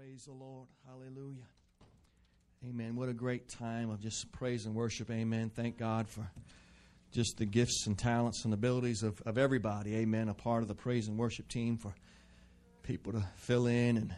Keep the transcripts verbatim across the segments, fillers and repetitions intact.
Praise the Lord. Hallelujah. Amen. What a great time of just praise and worship. Amen. Thank God for just the gifts and talents and abilities of, of everybody. Amen. A part of the praise and worship team for people to fill in. And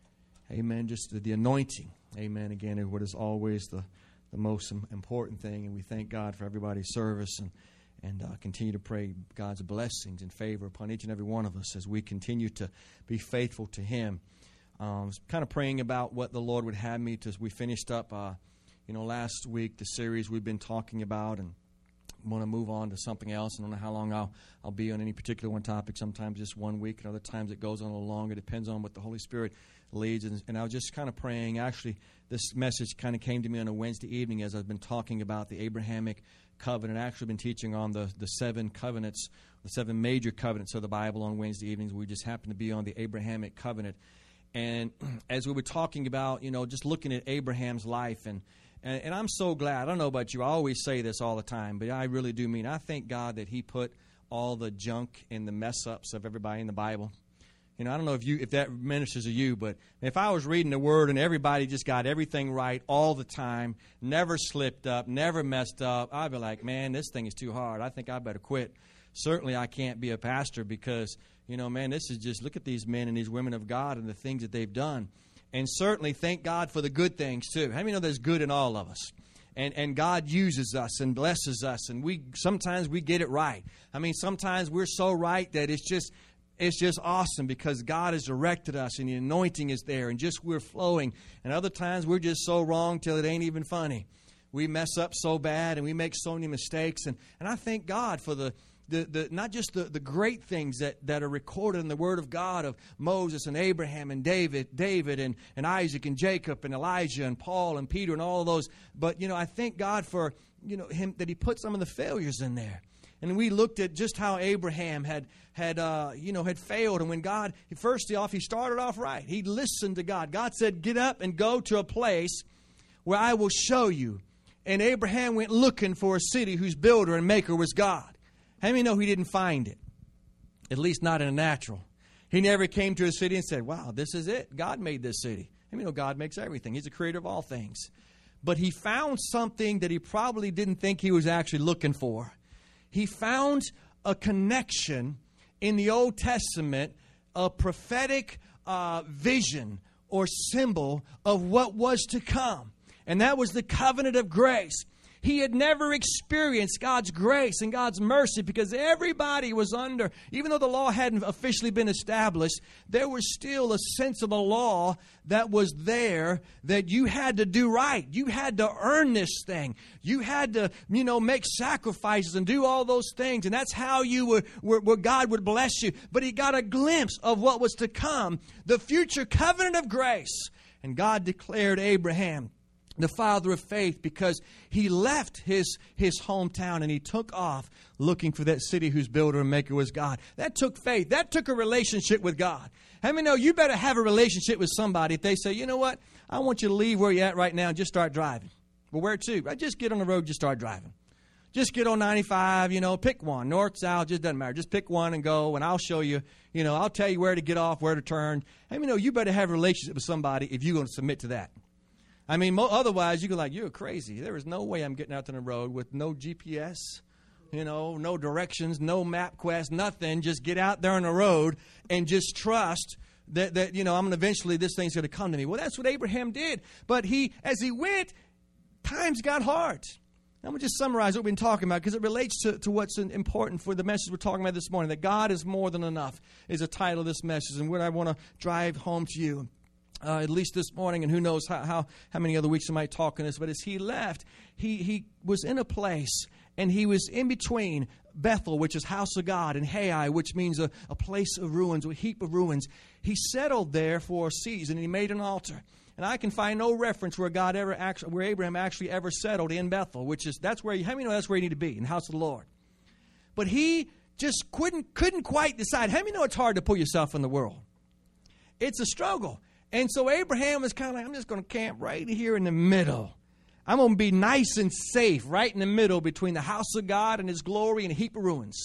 amen. Just the, the anointing. Amen. Again, what is always the, the most important thing. And we thank God for everybody's service and, and uh, continue to pray God's blessings and favor upon each and every one of us as we continue to be faithful to Him. Um, I was kind of praying about what the Lord would have me to. We finished up, uh, you know, last week the series we've been talking about, and want to move on to something else. I don't know how long I'll I'll be on any particular one topic. Sometimes just one week, and other times it goes on a little longer. It depends on what the Holy Spirit leads. And, and I was just kind of praying. Actually, this message kind of came to me on a Wednesday evening as I've been talking about the Abrahamic covenant. I've actually been teaching on the the seven covenants, the seven major covenants of the Bible on Wednesday evenings. We just happen to be on the Abrahamic covenant. And as we were talking about, you know, just looking at Abraham's life, and, and, and I'm so glad. I don't know about you. I always say this all the time, but I really do mean I thank God that He put all the junk and the mess-ups of everybody in the Bible. You know, I don't know if you if that ministers to you, but if I was reading the Word and everybody just got everything right all the time, never slipped up, never messed up, I'd be like, man, this thing is too hard. I think I better quit. Certainly I can't be a pastor because, you know, man, this is just, look at these men and these women of God and the things that they've done. And certainly thank God for the good things, too. How many know there's good in all of us? And and God uses us and blesses us, and we sometimes we get it right. I mean, sometimes we're so right that it's just it's just awesome because God has directed us and the anointing is there and just we're flowing. And other times we're just so wrong till it ain't even funny. We mess up so bad and we make so many mistakes. And, and I thank God for the The, the not just the, the great things that, that are recorded in the Word of God of Moses and Abraham and David, David and, and Isaac and Jacob and Elijah and Paul and Peter and all of those. But, you know, I thank God for, you know, him that He put some of the failures in there. And we looked at just how Abraham had, had uh, you know, had failed. And when God, first off, he started off right. He listened to God. God said, get up and go to a place where I will show you. And Abraham went looking for a city whose builder and maker was God. How many know he didn't find it? At least not in a natural. He never came to a city and said, wow, this is it. God made this city. How many know God makes everything? He's the creator of all things. But he found something that he probably didn't think he was actually looking for. He found a connection in the Old Testament, a prophetic uh, vision or symbol of what was to come. And that was the covenant of grace. He had never experienced God's grace and God's mercy because everybody was under, even though the law hadn't officially been established, there was still a sense of a law that was there that you had to do right. You had to earn this thing. You had to, you know, make sacrifices and do all those things. And that's how you were, were, where God would bless you. But he got a glimpse of what was to come, the future covenant of grace. And God declared Abraham the father of faith, because he left his, his hometown and he took off looking for that city whose builder and maker was God. That took faith. That took a relationship with God. How many know you better have a relationship with somebody if they say, you know what, I want you to leave where you're at right now and just start driving. Well, where to? I just get on the road, just start driving. Just get on ninety-five, you know, pick one. North, south, just doesn't matter. Just pick one and go, and I'll show you, you know, I'll tell you where to get off, where to turn. How many know you better have a relationship with somebody if you're going to submit to that? I mean, mo- otherwise, you go like, you're crazy. There is no way I'm getting out on the road with no G P S, you know, no directions, no MapQuest, nothing. Just get out there on the road and just trust that, that you know, I'm gonna eventually, this thing's going to come to me. Well, that's what Abraham did. But he, as he went, times got hard. I'm going to just summarize what we've been talking about because it relates to, to what's important for the message we're talking about this morning. That God is more than enough is the title of this message, and what I want to drive home to you. Uh, at least this morning, and who knows how, how how many other weeks I might talk on this. But as he left, he, he was in a place, and he was in between Bethel, which is house of God, and Hai, which means a, a place of ruins, a heap of ruins. He settled there for a season, and he made an altar. And I can find no reference where God ever actually, where Abraham actually ever settled in Bethel, which is that's where you, how many know that's where you need to be, in the house of the Lord. But he just couldn't couldn't quite decide. How many know it's hard to pull yourself in the world? It's a struggle. And so Abraham was kind of like, I'm just going to camp right here in the middle. I'm going to be nice and safe right in the middle between the house of God and His glory and a heap of ruins.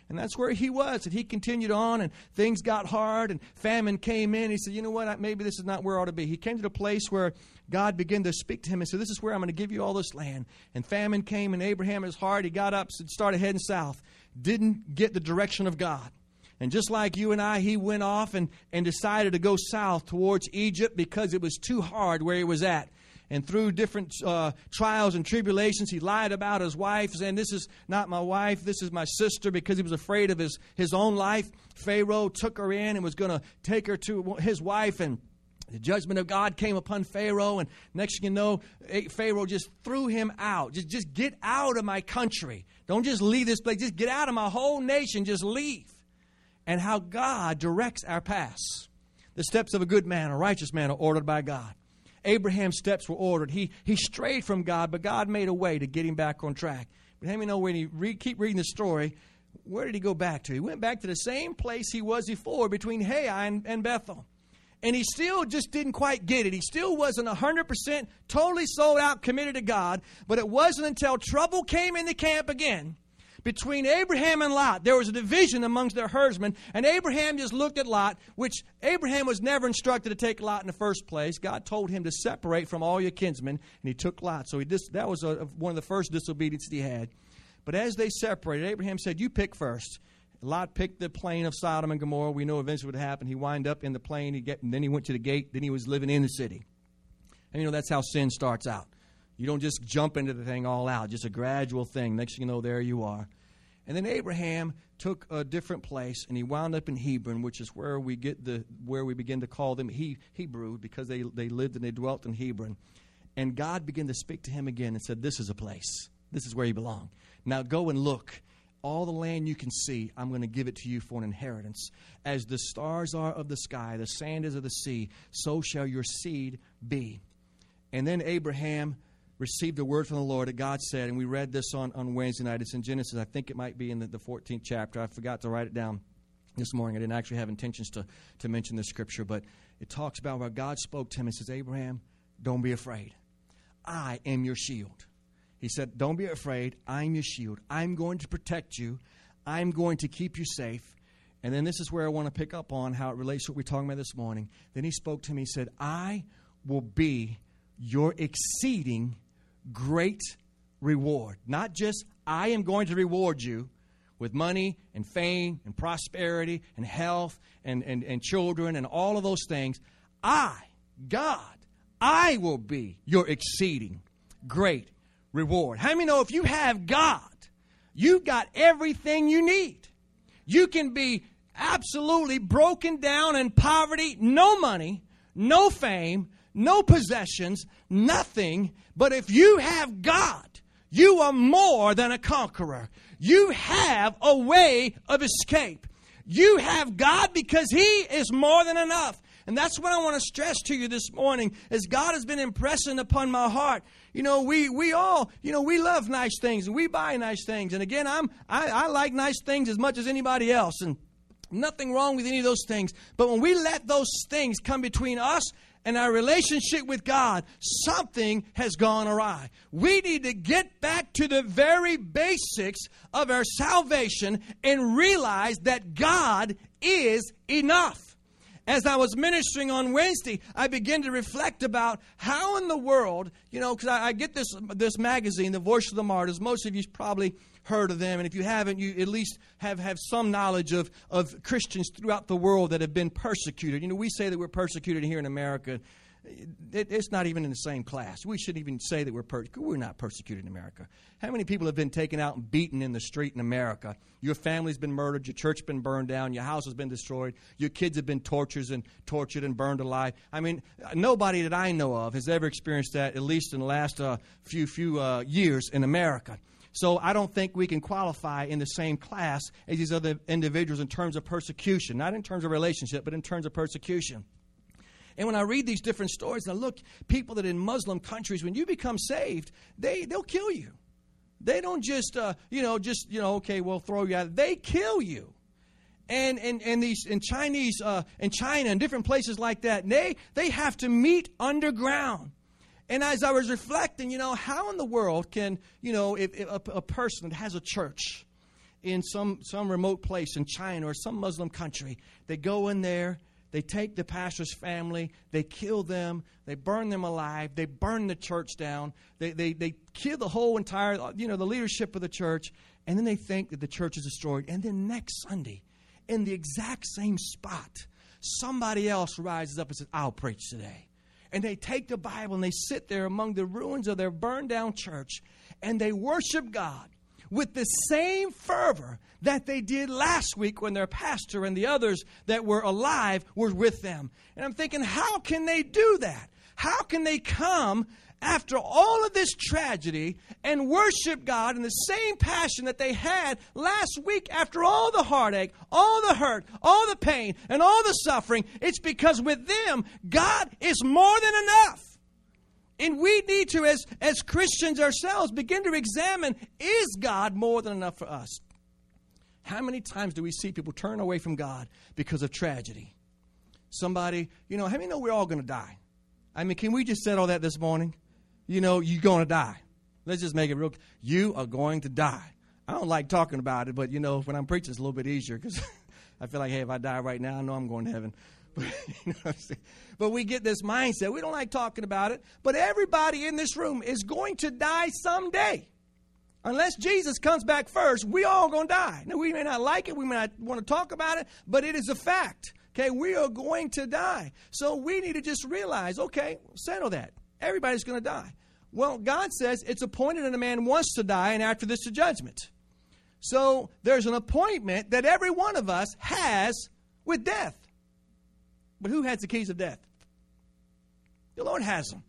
And that's where he was. And he continued on, and things got hard, and famine came in. He said, you know what, maybe this is not where I ought to be. He came to the place where God began to speak to him and said, this is where I'm going to give you all this land. And famine came, and Abraham, his heart, he got up and started heading south. Didn't get the direction of God. And just like you and I, he went off and, and decided to go south towards Egypt because it was too hard where he was at. And through different uh, trials and tribulations, he lied about his wife, saying, this is not my wife, this is my sister, because he was afraid of his, his own life. Pharaoh took her in and was going to take her to his wife, and the judgment of God came upon Pharaoh. And next thing you know, Pharaoh just threw him out. Just, just get out of my country. Don't just leave this place. Just get out of my whole nation. Just leave. And how God directs our paths. The steps of a good man, a righteous man, are ordered by God. Abraham's steps were ordered. He he strayed from God, but God made a way to get him back on track. But let me know, when you read, keep reading the story, where did he go back to? He went back to the same place he was before, between Hai and, and Bethel. And he still just didn't quite get it. He still wasn't one hundred percent totally sold out, committed to God. But it wasn't until trouble came in the camp again, between Abraham and Lot, there was a division amongst their herdsmen, and Abraham just looked at Lot, which Abraham was never instructed to take Lot in the first place. God told him to separate from all your kinsmen, and he took Lot. So he dis- that was a, one of the first disobedience he had. But as they separated, Abraham said, you pick first. Lot picked the plain of Sodom and Gomorrah. We know eventually what happened. He wound up in the plain, he get, and then he went to the gate, then he was living in the city. And you know, that's how sin starts out. You don't just jump into the thing all out. Just a gradual thing. Next thing you know, there you are. And then Abraham took a different place, and he wound up in Hebron, which is where we get the where we begin to call them he, Hebrew, because they, they lived and they dwelt in Hebron. And God began to speak to him again and said, this is a place. This is where you belong. Now go and look. All the land you can see, I'm going to give it to you for an inheritance. As the stars are of the sky, the sand is of the sea, so shall your seed be. And then Abraham received a word from the Lord that God said, and we read this on, on Wednesday night. It's in Genesis. I think it might be in the, the fourteenth chapter. I forgot to write it down this morning. I didn't actually have intentions to, to mention this scripture, but it talks about where God spoke to him and says, Abraham, don't be afraid. I am your shield. He said, don't be afraid. I'm your shield. I'm going to protect you. I'm going to keep you safe. And then this is where I want to pick up on how it relates to what we're talking about this morning. Then he spoke to me. He said, I will be your exceeding great reward. Not just I am going to reward you with money and fame and prosperity and health and, and, and children and all of those things. I, God, I will be your exceeding great reward. How many know if you have God, you've got everything you need? You can be absolutely broken down in poverty, no money, no fame, no possessions, nothing. But if you have God, you are more than a conqueror. You have a way of escape. You have God because He is more than enough. And that's what I want to stress to you this morning, as God has been impressing upon my heart. You know, we we all, you know, we love nice things and we buy nice things. And again, I'm I, I like nice things as much as anybody else, and nothing wrong with any of those things. But when we let those things come between us and our relationship with God, something has gone awry. We need to get back to the very basics of our salvation and realize that God is enough. As I was ministering on Wednesday, I began to reflect about how in the world, you know, because I, I get this this magazine, The Voice of the Martyrs. Most of you probably heard of them, and if you haven't, you at least have, have some knowledge of, of Christians throughout the world that have been persecuted. You know, we say that we're persecuted here in America. It, it's not even in the same class. We shouldn't even say that we're persecuted. We're not persecuted in America. How many people have been taken out and beaten in the street in America? Your family's been murdered. Your church has been burned down. Your house has been destroyed. Your kids have been tortured and tortured and burned alive. I mean, nobody that I know of has ever experienced that, at least in the last uh, few few uh, years in America. So I don't think we can qualify in the same class as these other individuals in terms of persecution, not in terms of relationship, but in terms of persecution. And when I read these different stories, and I look, people that in Muslim countries, when you become saved, they, they'll kill you. They don't just, uh, you know, just, you know, okay, we'll throw you out. They kill you. And and and these in Chinese, uh, in China and different places like that, they they have to meet underground. And as I was reflecting, you know, how in the world can, you know, if, if a, a person that has a church in some, some remote place in China or some Muslim country. They go in there, they take the pastor's family, they kill them, they burn them alive, they burn the church down, they, they, they kill the whole entire, you know, the leadership of the church, and then they think that the church is destroyed. And then next Sunday, in the exact same spot, somebody else rises up and says, I'll preach today. And they take the Bible and they sit there among the ruins of their burned down church, and they worship God with the same fervor that they did last week when their pastor and the others that were alive were with them. And I'm thinking, how can they do that? How can they come after all of this tragedy and worship God in the same passion that they had last week after all the heartache, all the hurt, all the pain, and all the suffering? It's because with them, God is more than enough. And we need to, as, as Christians ourselves, begin to examine, is God more than enough for us? How many times do we see people turn away from God because of tragedy? Somebody, you know, how many know we're all going to die? I mean, can we just settle that this morning? You know, you're going to die. Let's just make it real. You are going to die. I don't like talking about it, but, you know, when I'm preaching, it's a little bit easier because I feel like, hey, if I die right now, I know I'm going to heaven. But, you know what I'm saying? But we get this mindset. We don't like talking about it. But everybody in this room is going to die someday. Unless Jesus comes back first, we all going to die. Now, we may not like it. We may not want to talk about it. But it is a fact. Okay, we are going to die. So we need to just realize, okay, settle that. Everybody's going to die. Well, God says it's appointed that a man wants to die, and after this, the judgment. So there's an appointment that every one of us has with death. But who has the keys of death? The Lord has them.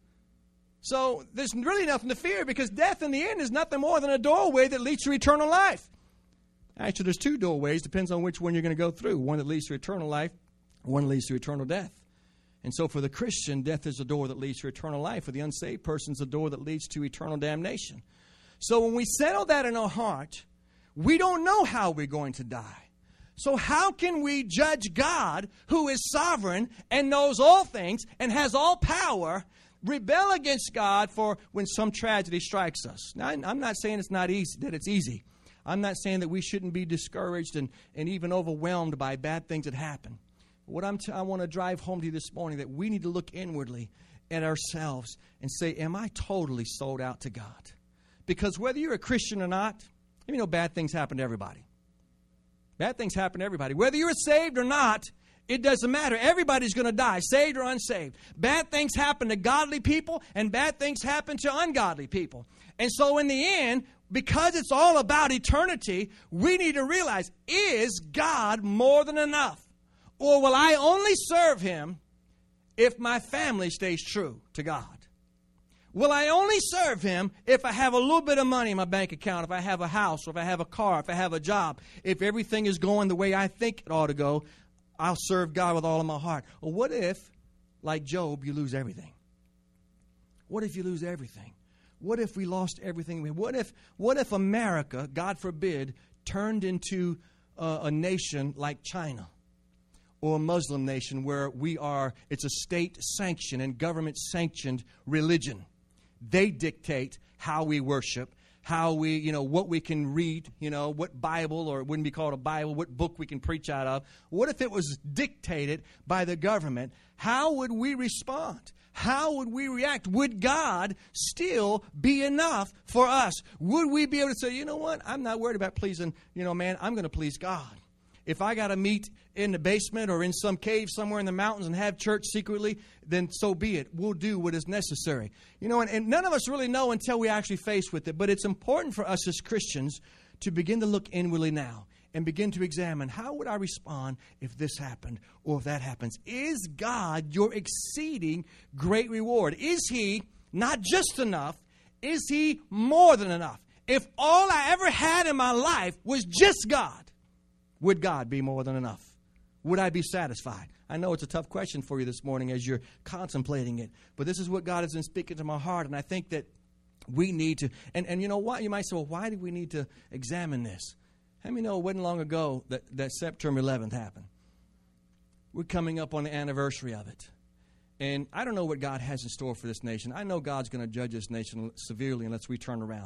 So there's really nothing to fear, because death in the end is nothing more than a doorway that leads to eternal life. Actually, there's two doorways. Depends on which one you're going to go through. One that leads to eternal life. One leads to eternal death. And so for the Christian, death is a door that leads to eternal life. For the unsaved person, it's a door that leads to eternal damnation. So when we settle that in our heart, we don't know how we're going to die. So how can we judge God, who is sovereign and knows all things and has all power, rebel against God for when some tragedy strikes us? Now, I'm not saying it's not easy, that it's easy. I'm not saying that we shouldn't be discouraged and, and even overwhelmed by bad things that happen. What I'm t- I want to drive home to you this morning, that we need to look inwardly at ourselves and say, am I totally sold out to God? Because whether you're a Christian or not, you know, bad things happen to everybody. Bad things happen to everybody. Whether you're saved or not, it doesn't matter. Everybody's going to die, saved or unsaved. Bad things happen to godly people, and bad things happen to ungodly people. And so in the end, because it's all about eternity, we need to realize, is God more than enough? Or will I only serve Him if my family stays true to God? Will I only serve Him if I have a little bit of money in my bank account, if I have a house, or if I have a car, if I have a job, if everything is going the way I think it ought to go, I'll serve God with all of my heart. Or what if, like Job, you lose everything? What if you lose everything? What if we lost everything? What if, what if America, God forbid, turned into uh, a nation like China? Or a Muslim nation where we are, it's a state-sanctioned and government-sanctioned religion. They dictate how we worship, how we, you know, what we can read, you know, what Bible, or it wouldn't be called a Bible, what book we can preach out of. What if it was dictated by the government? How would we respond? How would we react? Would God still be enough for us? Would we be able to say, you know what, I'm not worried about pleasing, you know, man, I'm going to please God. If I got to meet in the basement or in some cave somewhere in the mountains and have church secretly, then so be it. We'll do what is necessary. You know, and, and none of us really know until we actually face with it. But it's important for us as Christians to begin to look inwardly now and begin to examine, how would I respond if this happened or if that happens? Is God your exceeding great reward? Is He not just enough? Is He more than enough? If all I ever had in my life was just God, would God be more than enough? Would I be satisfied? I know it's a tough question for you this morning as you're contemplating it, but this is what God has been speaking to my heart, and I think that we need to, and, and you know what? You might say, well, why do we need to examine this? How many know it wasn't long ago that, that September eleventh happened? We're coming up on the anniversary of it. And I don't know what God has in store for this nation. I know God's going to judge this nation severely unless we turn around.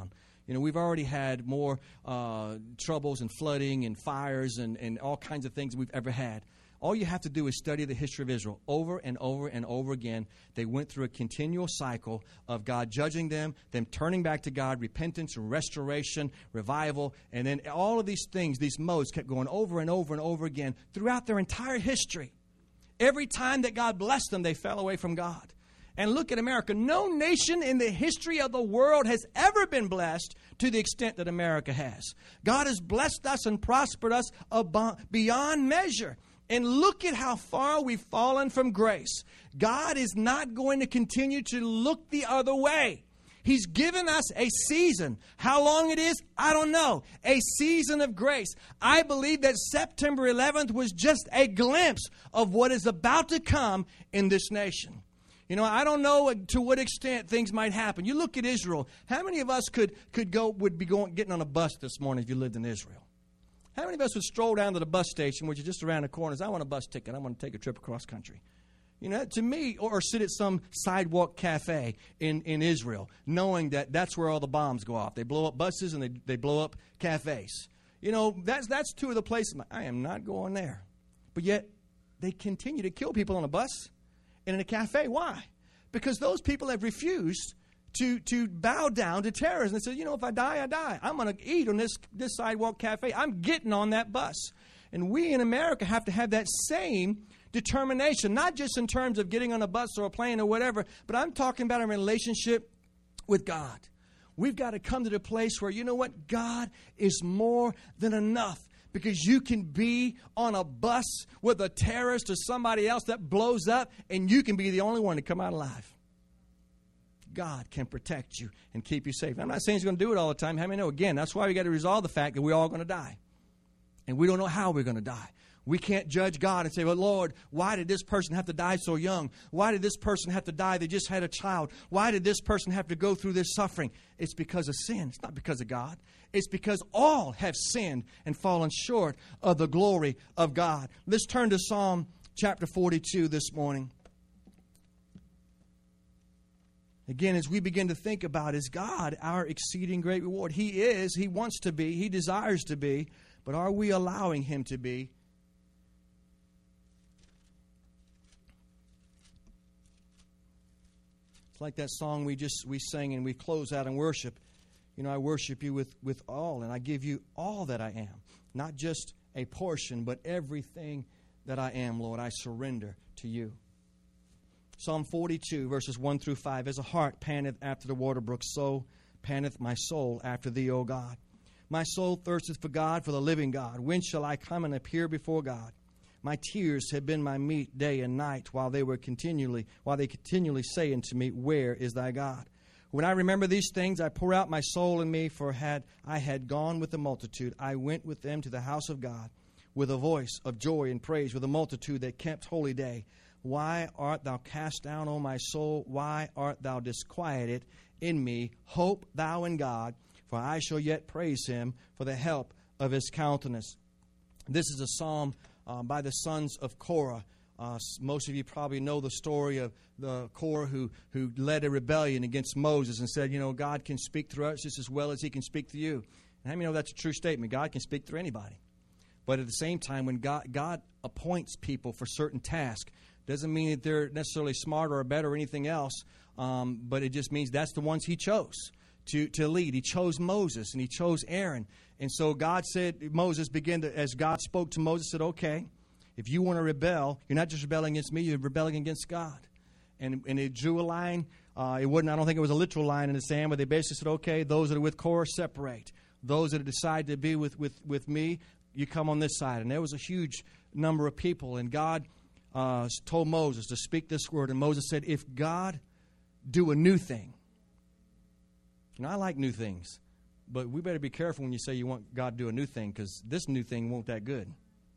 You know, we've already had more uh, troubles and flooding and fires and, and all kinds of things we've ever had. All you have to do is study the history of Israel. Over and over and over again, they went through a continual cycle of God judging them, them turning back to God, repentance and restoration, revival, and then all of these things, these modes kept going over and over and over again throughout their entire history. Every time that God blessed them, they fell away from God. And look at America. No nation in the history of the world has ever been blessed to the extent that America has. God has blessed us and prospered us beyond measure. And look at how far we've fallen from grace. God is not going to continue to look the other way. He's given us a season. How long it is, I don't know. A season of grace. I believe that September eleventh was just a glimpse of what is about to come in this nation. You know, I don't know to what extent things might happen. You look at Israel. How many of us could, could go, would be going, getting on a bus this morning if you lived in Israel? How many of us would stroll down to the bus station, which is just around the corner, and say, I want a bus ticket. I want to take a trip across country. You know, to me, or, or sit at some sidewalk cafe in, in Israel, knowing that that's where all the bombs go off. They blow up buses and they, they blow up cafes. You know, that's, that's two of the places. I am not going there. But yet, they continue to kill people on a bus and in a cafe. Why? Because those people have refused to, to bow down to terrorism and say, you know, if I die, I die. I'm going to eat on this, this sidewalk cafe. I'm getting on that bus. And we in America have to have that same determination, not just in terms of getting on a bus or a plane or whatever, but I'm talking about a relationship with God. We've got to come to the place where, you know what, God is more than enough. Because you can be on a bus with a terrorist or somebody else that blows up, and you can be the only one to come out alive. God can protect you and keep you safe. I'm not saying He's going to do it all the time. How many know? Again, that's why we got to resolve the fact that we're all going to die. And we don't know how we're going to die. We can't judge God and say, well, Lord, why did this person have to die so young? Why did this person have to die? They just had a child. Why did this person have to go through this suffering? It's because of sin. It's not because of God. It's because all have sinned and fallen short of the glory of God. Let's turn to Psalm chapter forty-two this morning. Again, as we begin to think about, is God our exceeding great reward? He is. He wants to be. He desires to be. But are we allowing Him to be? It's like that song we just we sang and we close out in worship. You know, I worship you with, with all, and I give you all that I am. Not just a portion, but everything that I am, Lord, I surrender to you. Psalm forty-two, verses one through five. As a hart panteth after the water brook, so panteth my soul after thee, O God. My soul thirsteth for God, for the living God. When shall I come and appear before God? My tears have been my meat day and night, while they were continually, while they continually say unto me, where is thy God? When I remember these things, I pour out my soul in me, for had I had gone with the multitude, I went with them to the house of God, with a voice of joy and praise, with a multitude that kept holy day. Why art thou cast down, O my soul? Why art thou disquieted in me? Hope thou in God, for I shall yet praise Him for the help of His countenance. This is a psalm uh, by the sons of Korah. Uh, most of you probably know the story of the Korah who, who led a rebellion against Moses and said, you know, God can speak through us just as well as He can speak through you. And how many know that's a true statement? God can speak through anybody. But at the same time, when God, God appoints people for certain tasks, doesn't mean that they're necessarily smarter or better or anything else, um, but it just means that's the ones He chose to, to lead. He chose Moses and He chose Aaron. And so God said, Moses began to, as God spoke to Moses, said, okay, if you want to rebel, you're not just rebelling against me, you're rebelling against God. And, and it drew a line. Uh, it wasn't, I don't think it was a literal line in the sand, but they basically said, okay, those that are with Korah, separate. Those that decide to be with, with, with me, you come on this side. And there was a huge number of people. And God uh, told Moses to speak this word. And Moses said, if God do a new thing. And I like new things. But we better be careful when you say you want God to do a new thing, because this new thing won't that good.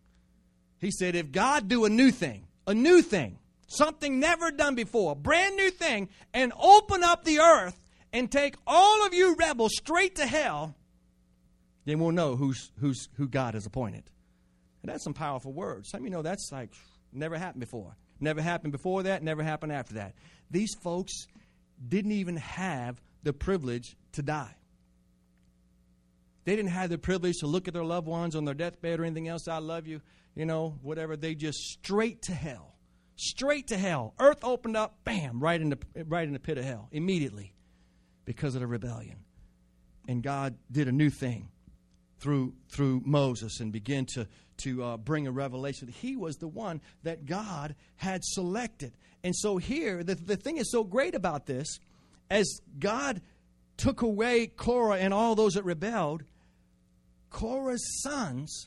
He said, if God do a new thing, a new thing, something never done before, a brand new thing, and open up the earth and take all of you rebels straight to hell, then we'll know who's, who's, who God has appointed. And that's some powerful words. Some of you know that's like never happened before. Never happened before that, never happened after that. These folks didn't even have the privilege to die. They didn't have the privilege to look at their loved ones on their deathbed or anything else. I love you, you know, whatever. They just straight to hell. Straight to hell. Earth opened up, bam, right in the, right in the pit of hell immediately because of the rebellion. And God did a new thing through through Moses and began to, to uh, bring a revelation. He was the one that God had selected. And so here, the, the thing is so great about this, as God took away Korah and all those that rebelled, Korah's sons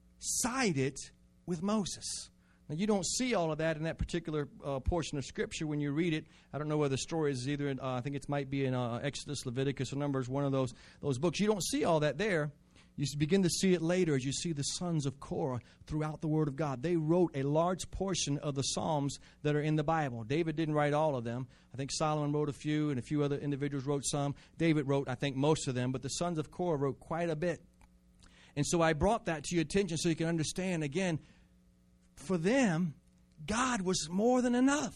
sided with Moses. Now, you don't see all of that in that particular uh, portion of Scripture when you read it. I don't know whether the story is either in, uh, I think it might be in uh, Exodus, Leviticus, or Numbers, one of those, those books. You don't see all that there. You begin to see it later as you see the sons of Korah throughout the Word of God. They wrote a large portion of the Psalms that are in the Bible. David didn't write all of them. I think Solomon wrote a few, and a few other individuals wrote some. David wrote, I think, most of them, but the sons of Korah wrote quite a bit. And so I brought that to your attention so you can understand, again, for them, God was more than enough.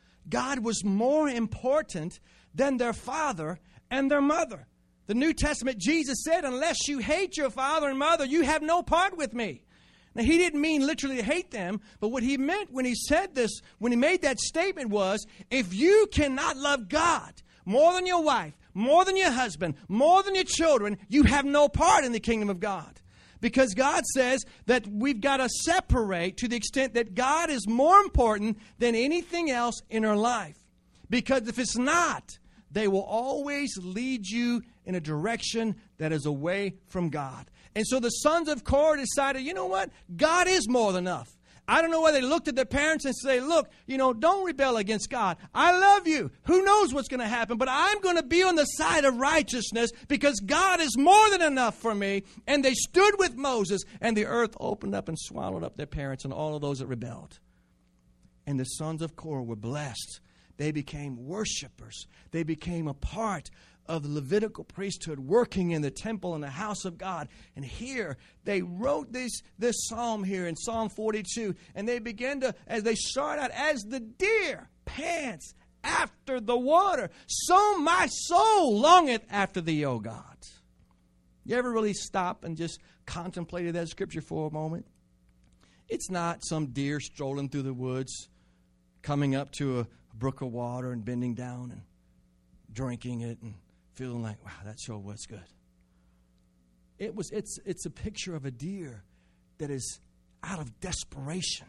God was more important than their father and their mother. The New Testament, Jesus said, unless you hate your father and mother, you have no part with me. Now, he didn't mean literally hate them, but what he meant when he said this, when he made that statement was, if you cannot love God more than your wife, more than your husband, more than your children, you have no part in the kingdom of God. Because God says that we've got to separate to the extent that God is more important than anything else in our life. Because if it's not, they will always lead you in a direction that is away from God. And so the sons of Korah decided, you know what? God is more than enough. I don't know whether they looked at their parents and say, look, you know, don't rebel against God. I love you. Who knows what's going to happen? But I'm going to be on the side of righteousness because God is more than enough for me. And they stood with Moses, and the earth opened up and swallowed up their parents and all of those that rebelled. And the sons of Korah were blessed. They became worshipers. They became a part of the Levitical priesthood working in the temple and the house of God. And here they wrote this, this psalm here in Psalm forty-two. And they began to, as they start out, as the deer pants after the water, so my soul longeth after thee, O God. You ever really stop and just contemplated that scripture for a moment? It's not some deer strolling through the woods, coming up to a brook of water and bending down and drinking it and feeling like, wow, that sure was good. It was, it's, it's a picture of a deer that is out of desperation.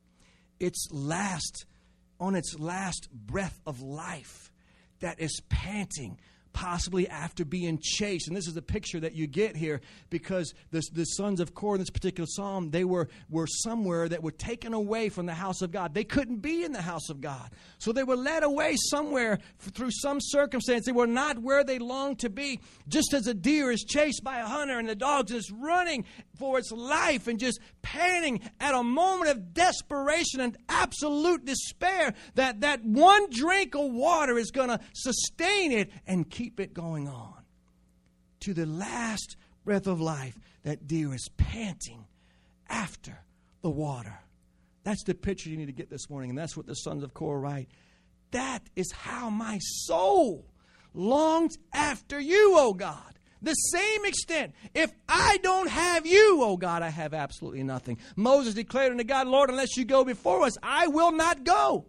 Its last, on its last breath of life, that is panting, possibly after being chased. And this is a picture that you get here because the, the sons of Korah in this particular psalm, they were, were somewhere that were taken away from the house of God. They couldn't be in the house of God. So they were led away somewhere through some circumstance. They were not where they longed to be. Just as a deer is chased by a hunter and the dog is running for its life and just panting at a moment of desperation and absolute despair that that one drink of water is going to sustain it and keep it going on. To the last breath of life, that deer is panting after the water. That's the picture you need to get this morning, and that's what the sons of Korah write. That is how my soul longs after you, O God. The same extent. If I don't have you, oh God, I have absolutely nothing. Moses declared unto God, Lord, unless you go before us, I will not go.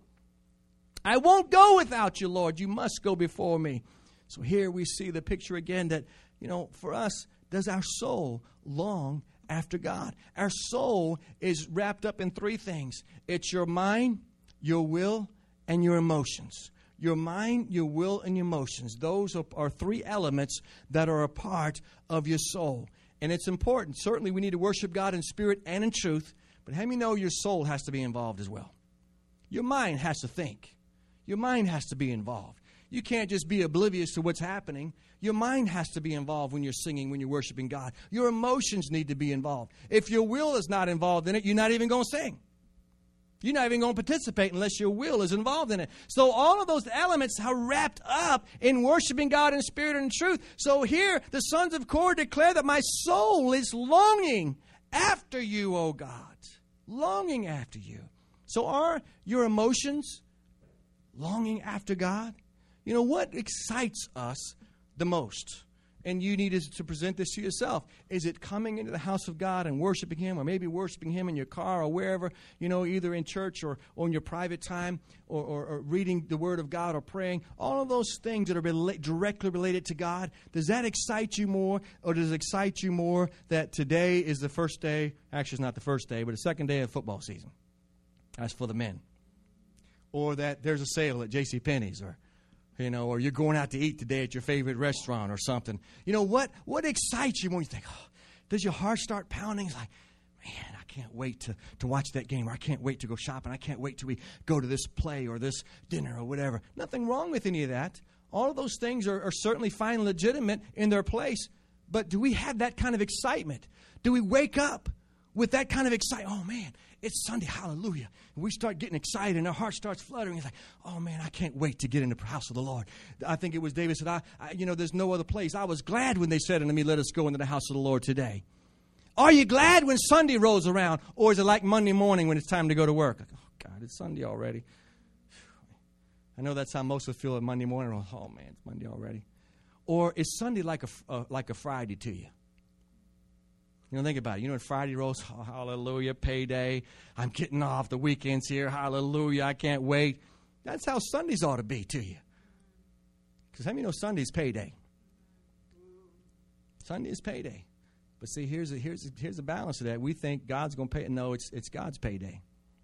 I won't go without you, Lord. You must go before me. So here we see the picture again that, you know, for us, does our soul long after God? Our soul is wrapped up in three things. It's your mind, your will, and your emotions. Your mind, your will, and your emotions. Those are, are three elements that are a part of your soul. And it's important. Certainly we need to worship God in spirit and in truth. But how many know your soul has to be involved as well? Your mind has to think. Your mind has to be involved. You can't just be oblivious to what's happening. Your mind has to be involved when you're singing, when you're worshiping God. Your emotions need to be involved. If your will is not involved in it, you're not even going to sing. You're not even going to participate unless your will is involved in it. So all of those elements are wrapped up in worshiping God in spirit and in truth. So here, the sons of Korah declare that my soul is longing after you, O God. Longing after you. So are your emotions longing after God? You know, what excites us the most and you need to present this to yourself. Is it coming into the house of God and worshiping Him, or maybe worshiping Him in your car or wherever, you know, either in church or, or in your private time, or, or, or reading the Word of God or praying? All of those things that are rela- directly related to God, does that excite you more, or does it excite you more that today is the first day, actually it's not the first day, but the second day of football season? That's for the men. Or that there's a sale at JCPenney's, or You know, or you're going out to eat today at your favorite restaurant or something. You know, what what excites you when you think, oh, does your heart start pounding? It's like, man, I can't wait to, to watch that game, or I can't wait to go shopping. I can't wait till we go to this play or this dinner or whatever. Nothing wrong with any of that. All of those things are, are certainly fine and legitimate in their place. But do we have that kind of excitement? Do we wake up with that kind of excitement? Oh, man, it's Sunday, hallelujah. And we start getting excited and our heart starts fluttering. It's like, oh, man, I can't wait to get in the house of the Lord. I think it was David said, I, I, you know, there's no other place. I was glad when they said unto me, let us go into the house of the Lord today. Are you glad when Sunday rolls around? Or is it like Monday morning when it's time to go to work? Like, oh, God, it's Sunday already. I know that's how most of us feel at Monday morning. Oh, man, it's Monday already. Or is Sunday like a, uh, like a Friday to you? You know, think about it. You know, when Friday rolls, oh, hallelujah, payday. I'm getting off. The weekend's here. Hallelujah, I can't wait. That's how Sundays ought to be to you. Because how many know Sunday's payday? Sunday is payday. But see, here's a, here's a, here's the balance of that. We think God's going to pay. No, it's it's God's payday.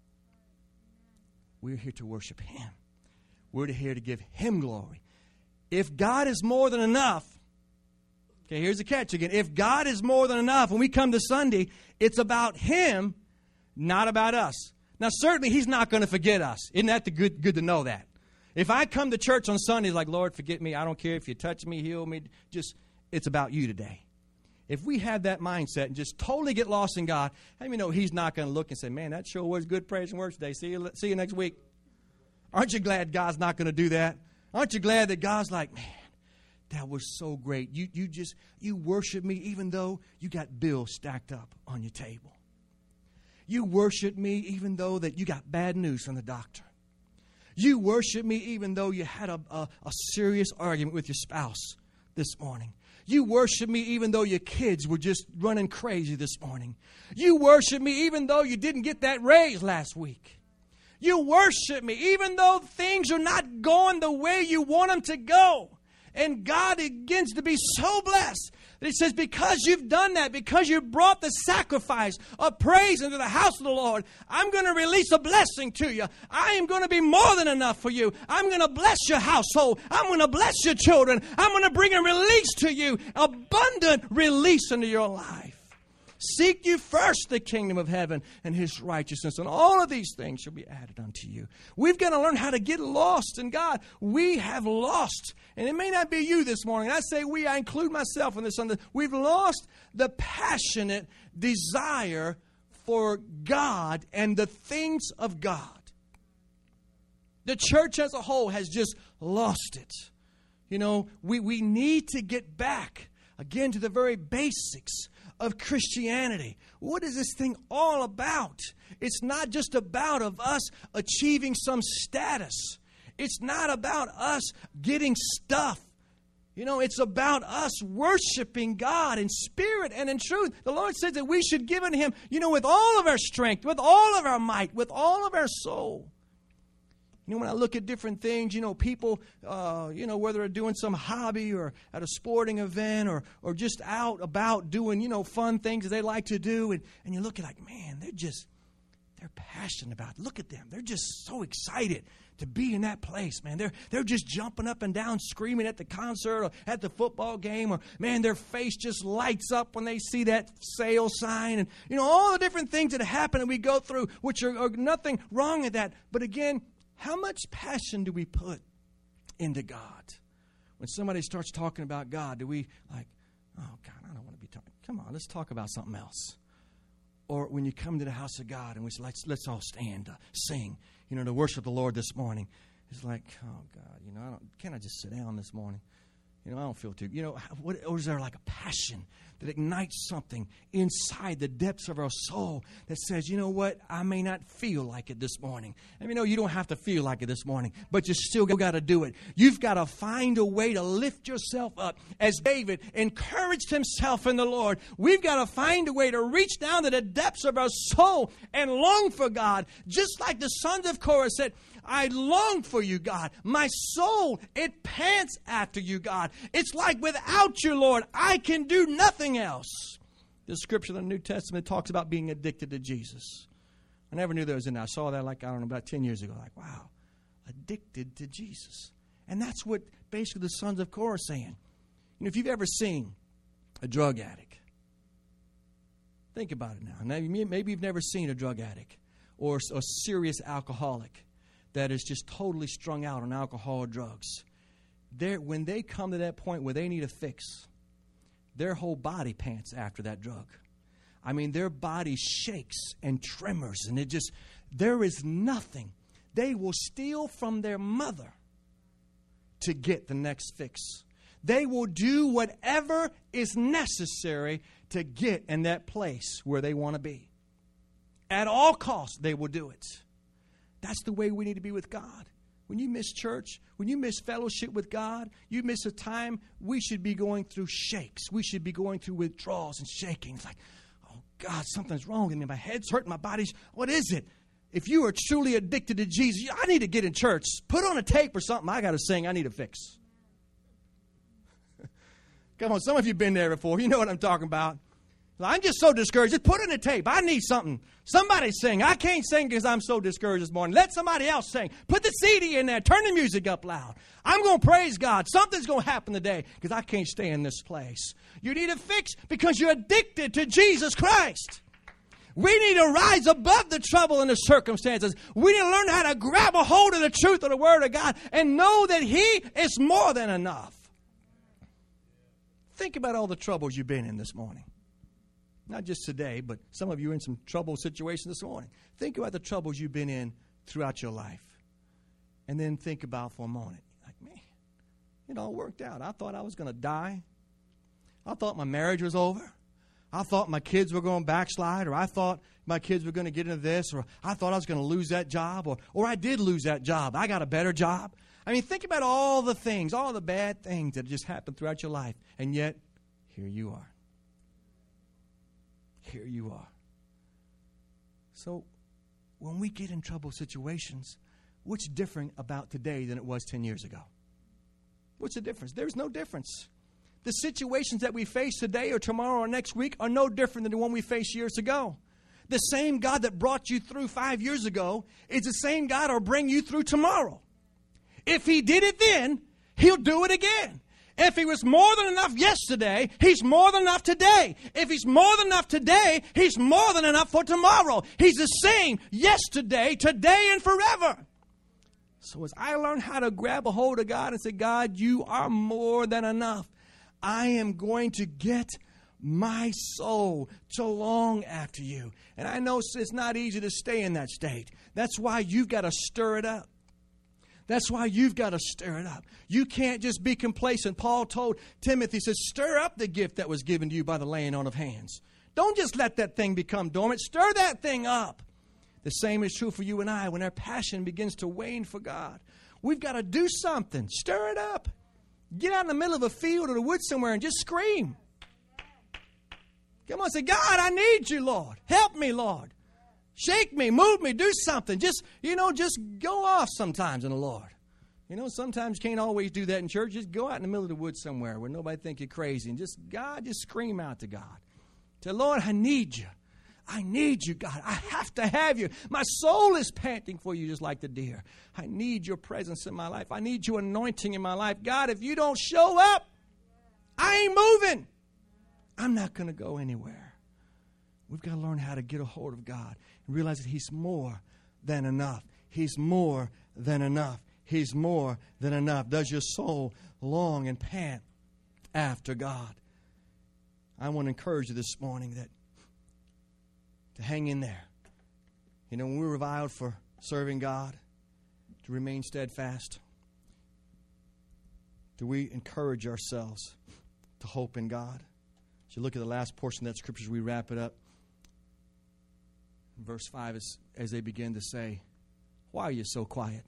We're here to worship Him. We're here to give Him glory. If God is more than enough, okay, here's the catch again. If God is more than enough, when we come to Sunday, it's about Him, not about us. Now, certainly He's not going to forget us. Isn't that the good, good to know that? If I come to church on Sunday, it's like, Lord, forget me. I don't care if you touch me, heal me. Just, it's about you today. If we have that mindset and just totally get lost in God, how many know He's not going to look and say, man, that sure was good praise and worship today. See you, see you next week. Aren't you glad God's not going to do that? Aren't you glad that God's like, man, that was so great. You you just, you worship me even though you got bills stacked up on your table. You worship me even though that you got bad news from the doctor. You worship me even though you had a, a, a serious argument with your spouse this morning. You worship me even though your kids were just running crazy this morning. You worship me even though you didn't get that raise last week. You worship me even though things are not going the way you want them to go. And God begins to be so blessed that He says, because you've done that, because you brought the sacrifice of praise into the house of the Lord, I'm going to release a blessing to you. I am going to be more than enough for you. I'm going to bless your household. I'm going to bless your children. I'm going to bring a release to you, abundant release into your life. Seek you first the kingdom of heaven and His righteousness, and all of these things shall be added unto you. We've got to learn how to get lost in God. We have lost, and it may not be you this morning. I say we, I include myself in this. We've lost the passionate desire for God and the things of God. The church as a whole has just lost it. You know, we, we need to get back, again, to the very basics of Christianity. What is this thing all about? It's not just about of us achieving some status. It's not about us getting stuff. You know, it's about us worshiping God in spirit and in truth. The Lord says that we should give unto Him, you know, with all of our strength, with all of our might, with all of our soul. You know, when I look at different things, you know, people, uh, you know, whether they're doing some hobby or at a sporting event or or just out about doing, you know, fun things that they like to do. And, and you look at like, man, they're just, they're passionate about it. Look at them. They're just so excited to be in that place, man. They're, they're just jumping up and down, screaming at the concert or at the football game. Or, man, their face just lights up when they see that sale sign. And, you know, all the different things that happen and we go through, which are, are nothing wrong with that. But again, how much passion do we put into God? When somebody starts talking about God, do we like, oh, God, I don't want to be talking. Come on, let's talk about something else. Or when you come to the house of God and we say, let's, let's all stand, uh, sing, you know, to worship the Lord this morning. It's like, oh, God, you know, I don't, can't I just sit down this morning? You know, I don't feel too, you know, what, or is there like a passion that ignites something inside the depths of our soul that says, you know what, I may not feel like it this morning. And you know, you don't have to feel like it this morning, but you still got to do it. You've got to find a way to lift yourself up. As David encouraged himself in the Lord, we've got to find a way to reach down to the depths of our soul and long for God. Just like the sons of Korah said, I long for you, God. My soul, it pants after you, God. It's like without you, Lord, I can do nothing else. The scripture in the New Testament talks about being addicted to Jesus. I never knew there was in there. I saw that like, I don't know, about ten years ago. Like, wow, addicted to Jesus. And that's what basically the sons of Korah are saying. You know, if you've ever seen a drug addict, think about it now. Now, maybe you've never seen a drug addict or a serious alcoholic that is just totally strung out on alcohol or drugs. They're, when they come to that point where they need a fix, their whole body pants after that drug. I mean, their body shakes and tremors, and it just, there is nothing. They will steal from their mother to get the next fix. They will do whatever is necessary to get in that place where they want to be. At all costs, they will do it. That's the way we need to be with God. When you miss church, when you miss fellowship with God, you miss a time, we should be going through shakes. We should be going through withdrawals and shaking. It's like, oh, God, something's wrong with me. My head's hurting, my body's, what is it? If you are truly addicted to Jesus, I need to get in church. Put on a tape or something. I got to sing. I need a fix. Come on, some of you have been there before. You know what I'm talking about. I'm just so discouraged. Just put in a tape. I need something. Somebody sing. I can't sing because I'm so discouraged this morning. Let somebody else sing. Put the C D in there. Turn the music up loud. I'm going to praise God. Something's going to happen today because I can't stay in this place. You need a fix because you're addicted to Jesus Christ. We need to rise above the trouble and the circumstances. We need to learn how to grab a hold of the truth of the Word of God and know that He is more than enough. Think about all the troubles you've been in this morning. Not just today, but some of you are in some troubled situations this morning. Think about the troubles you've been in throughout your life. And then think about for a moment, like, man, it all worked out. I thought I was going to die. I thought my marriage was over. I thought my kids were going to backslide, or I thought my kids were going to get into this, or I thought I was going to lose that job, or, or I did lose that job. I got a better job. I mean, think about all the things, all the bad things that just happened throughout your life. And yet, here you are. Here you are. So, when we get in trouble situations, what's different about today than it was ten years ago? What's the difference? There's no difference. The situations that we face today or tomorrow or next week are no different than the one we faced years ago. The same God that brought you through five years ago is the same God that will bring you through tomorrow. If He did it then, He'll do it again. If He was more than enough yesterday, He's more than enough today. If He's more than enough today, He's more than enough for tomorrow. He's the same yesterday, today, and forever. So as I learn how to grab a hold of God and say, God, you are more than enough, I am going to get my soul to long after you. And I know it's not easy to stay in that state. That's why you've got to stir it up. That's why you've got to stir it up. You can't just be complacent. Paul told Timothy, he says, stir up the gift that was given to you by the laying on of hands. Don't just let that thing become dormant. Stir that thing up. The same is true for you and I. When our passion begins to wane for God, we've got to do something. Stir it up. Get out in the middle of a field or the woods somewhere and just scream. Come on, say, God, I need you, Lord. Help me, Lord. Shake me, move me, do something. Just, you know, just go off sometimes in the Lord. You know, sometimes you can't always do that in church. Just go out in the middle of the woods somewhere where nobody think you're crazy. And just, God, just scream out to God. Say, Lord, I need you. I need you, God. I have to have you. My soul is panting for you just like the deer. I need your presence in my life. I need your anointing in my life. God, if you don't show up, I ain't moving. I'm not going to go anywhere. We've got to learn how to get a hold of God and realize that He's more than enough. He's more than enough. He's more than enough. Does your soul long and pant after God? I want to encourage you this morning that to hang in there. You know, when we're reviled for serving God, to remain steadfast, Do we encourage ourselves to hope in God? As you look at the last portion of that scripture, as we wrap it up, verse five is as they begin to say, why are you so quiet?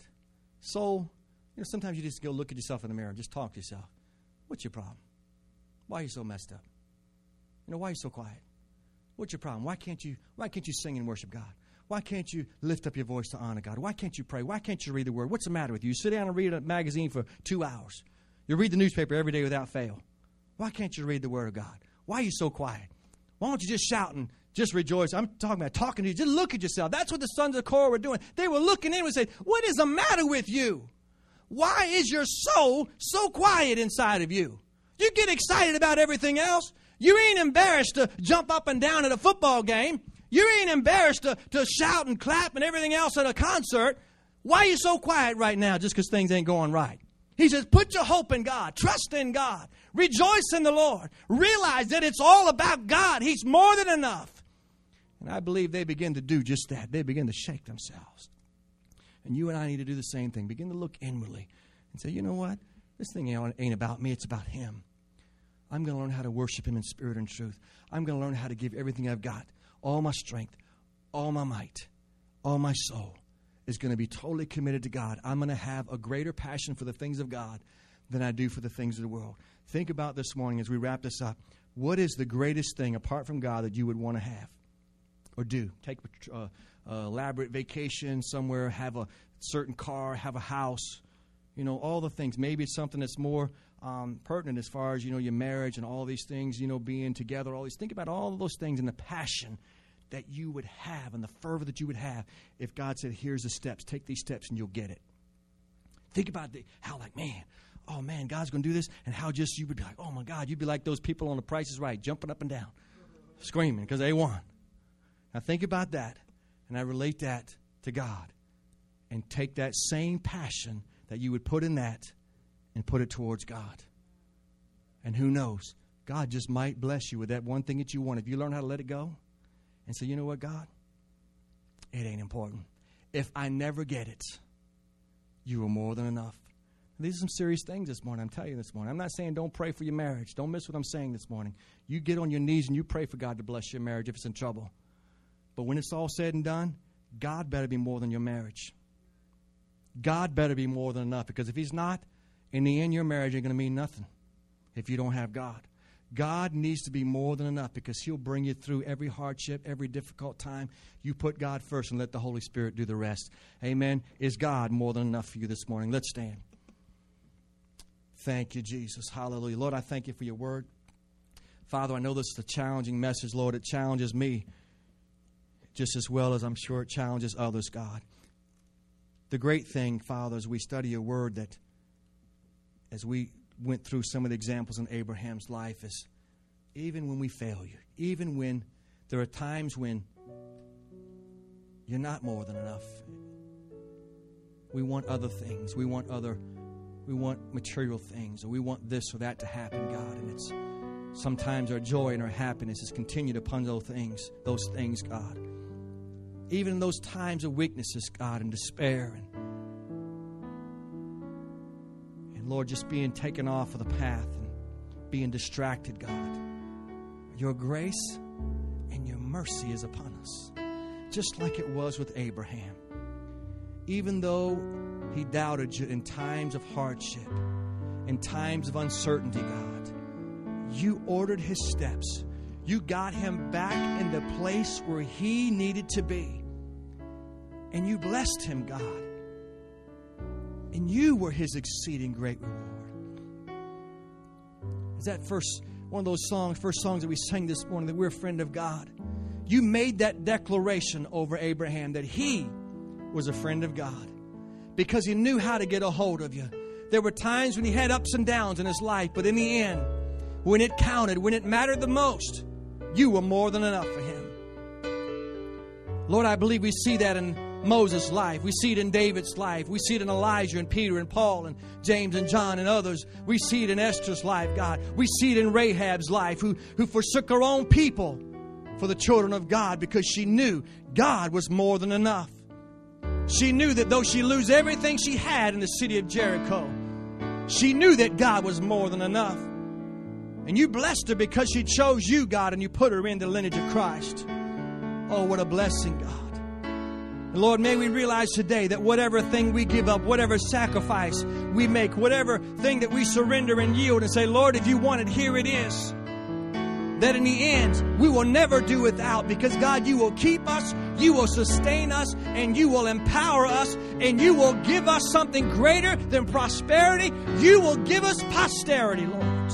So, you know, sometimes you just go look at yourself in the mirror and just talk to yourself. What's your problem? Why are you so messed up? You know, why are you so quiet? What's your problem? Why can't you, why can't you sing and worship God? Why can't you lift up your voice to honor God? Why can't you pray? Why can't you read the Word? What's the matter with you? You sit down and read a magazine for two hours. You read the newspaper every day without fail. Why can't you read the Word of God? Why are you so quiet? Why don't you just shout and just rejoice? I'm talking about talking to you. Just look at yourself. That's what the sons of Korah were doing. They were looking in and saying, what is the matter with you? Why is your soul so quiet inside of you? You get excited about everything else. You ain't embarrassed to jump up and down at a football game. You ain't embarrassed to, to shout and clap and everything else at a concert. Why are you so quiet right now just because things ain't going right? He says, put your hope in God. Trust in God. Rejoice in the Lord. Realize that it's all about God. He's more than enough. And I believe they begin to do just that. They begin to shake themselves. And you and I need to do the same thing. Begin to look inwardly and say, you know what? This thing ain't about me. It's about Him. I'm going to learn how to worship Him in spirit and truth. I'm going to learn how to give everything I've got. All my strength, all my might, all my soul is going to be totally committed to God. I'm going to have a greater passion for the things of God than I do for the things of the world. Think about this morning as we wrap this up. What is the greatest thing apart from God that you would want to have or do? Take an uh, uh, elaborate vacation somewhere, have a certain car, have a house, you know, all the things. Maybe it's something that's more um, pertinent as far as, you know, your marriage and all these things, you know, being together, all these. Think about all of those things and the passion that you would have and the fervor that you would have if God said, here's the steps. Take these steps and you'll get it. Think about the, how like, man, oh, man, God's going to do this. And how just you would be like, oh, my God, you'd be like those people on The Price is Right, jumping up and down, screaming because they won. Now think about that, and I relate that to God. And take that same passion that you would put in that and put it towards God. And who knows, God just might bless you with that one thing that you want. If you learn how to let it go and say, you know what, God, it ain't important. If I never get it, you are more than enough. These are some serious things this morning. I'm telling you this morning. I'm not saying don't pray for your marriage. Don't miss what I'm saying this morning. You get on your knees and you pray for God to bless your marriage if it's in trouble. But when it's all said and done, God better be more than your marriage. God better be more than enough, because if He's not, in the end, your marriage ain't going to mean nothing if you don't have God. God needs to be more than enough, because He'll bring you through every hardship, every difficult time. You put God first and let the Holy Spirit do the rest. Amen. Is God more than enough for you this morning? Let's stand. Thank you, Jesus. Hallelujah. Lord, I thank you for your word. Father, I know this is a challenging message, Lord. It challenges me just as well as I'm sure it challenges others, God. The great thing, Father, as we study your word, that as we went through some of the examples in Abraham's life, is even when we fail you, even when there are times when you're not more than enough, we want other things. We want other, we want material things, or we want this or that to happen, God. And it's sometimes our joy and our happiness is continued upon those things, those things, God. Even in those times of weaknesses, God, and despair, and, and Lord, just being taken off of the path and being distracted, God, your grace and your mercy is upon us, just like it was with Abraham. Even though he doubted you in times of hardship, in times of uncertainty, God, you ordered his steps. You got him back in the place where he needed to be. And you blessed him, God. And you were his exceeding great reward. Is that first one of those songs, first songs that we sang this morning, that we're a friend of God? You made that declaration over Abraham that he was a friend of God because he knew how to get a hold of you. There were times when he had ups and downs in his life, but in the end, when it counted, when it mattered the most, you were more than enough for him. Lord, I believe we see that in Moses' life. We see it in David's life. We see it in Elijah and Peter and Paul and James and John and others. We see it in Esther's life, God. We see it in Rahab's life, who, who forsook her own people for the children of God because she knew God was more than enough. She knew that though she lose everything she had in the city of Jericho, She knew that God was more than enough. And you blessed her because she chose you, God, and you put her in the lineage of Christ. Oh, what a blessing, God. And Lord, may we realize today that whatever thing we give up, whatever sacrifice we make, whatever thing that we surrender and yield and say, Lord, if you want it, here it is. That in the end, we will never do without, because God, you will keep us, you will sustain us, and you will empower us, and you will give us something greater than prosperity. You will give us posterity, Lord.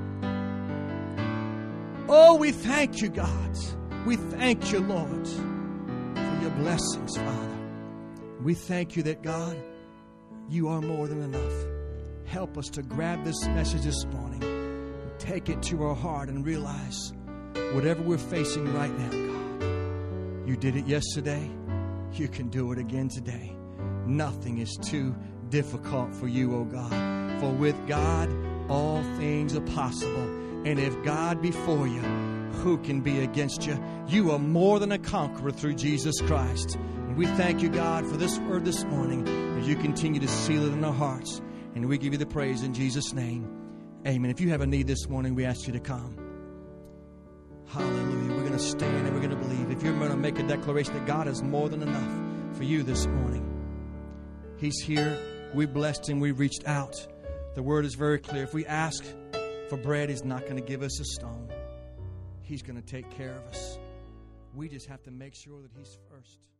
Oh, we thank you, God. We thank you, Lord, for your blessings, Father. We thank you that, God, you are more than enough. Help us to grab this message this morning, take it to our heart, and realize whatever we're facing right now, God, you did it yesterday. You can do it again today. Nothing is too difficult for you, oh God. For with God, all things are possible. And if God be for you, who can be against you? You are more than a conqueror through Jesus Christ. And we thank you, God, for this word this morning as you continue to seal it in our hearts. And we give you the praise in Jesus' name. Amen. If you have a need this morning, we ask you to come. Hallelujah. We're going to stand and we're going to believe. If you're going to make a declaration that God is more than enough for you this morning, He's here. We blessed Him. We reached out. The word is very clear. If we ask for bread, He's not going to give us a stone. He's going to take care of us. We just have to make sure that He's first.